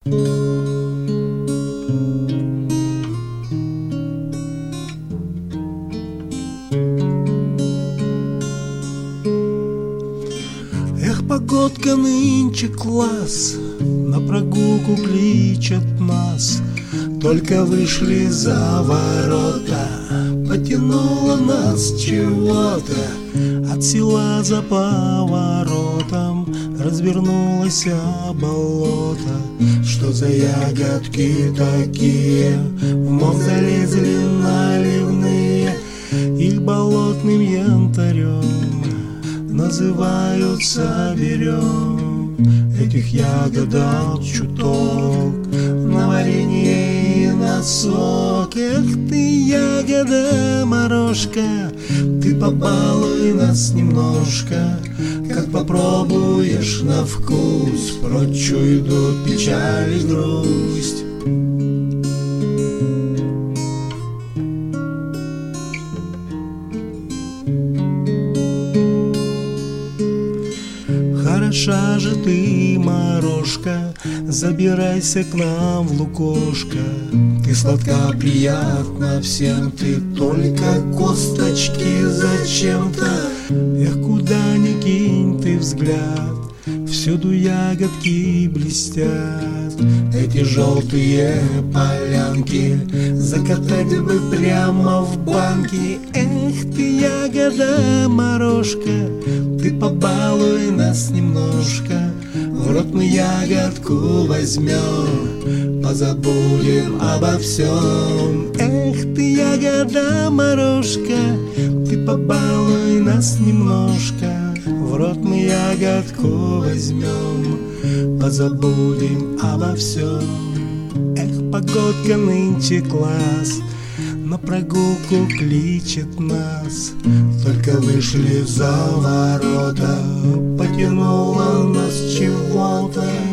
Эх, погодка нынче класс, на прогулку кличет нас. Только вышли за ворота, потянуло нас чего-то. От села за поворотом развернулось болото. Что за ягодки такие, в мох залезли наливные. Их болотным янтарем называются берем. Этих ягодок чуток на варенье и на сок. Эх ты, ягода морожка, ты побалуй нас немножко. Как попробуешь на вкус, прочь уйдут печаль и грусть. Хороша же ты, морожка, забирайся к нам в лукошко. Ты сладка, приятна всем, ты только косточки зачем-то. Эх, куда ни кинь ты взгляд, всюду ягодки блестят. Эти желтые полянки закатать бы прямо в банки. Эх ты, ягода морожка, ты побалуй нас немножко. В рот мы ягодку возьмем, позабудем обо всем. Эх ты, ягода морожка, ты побалуй нас немножко. В рот мы ягодку возьмем, позабудем обо всем. Эх, погодка нынче класс, на прогулку кличет нас. Только вышли за ворота, потянуло нас чего-то.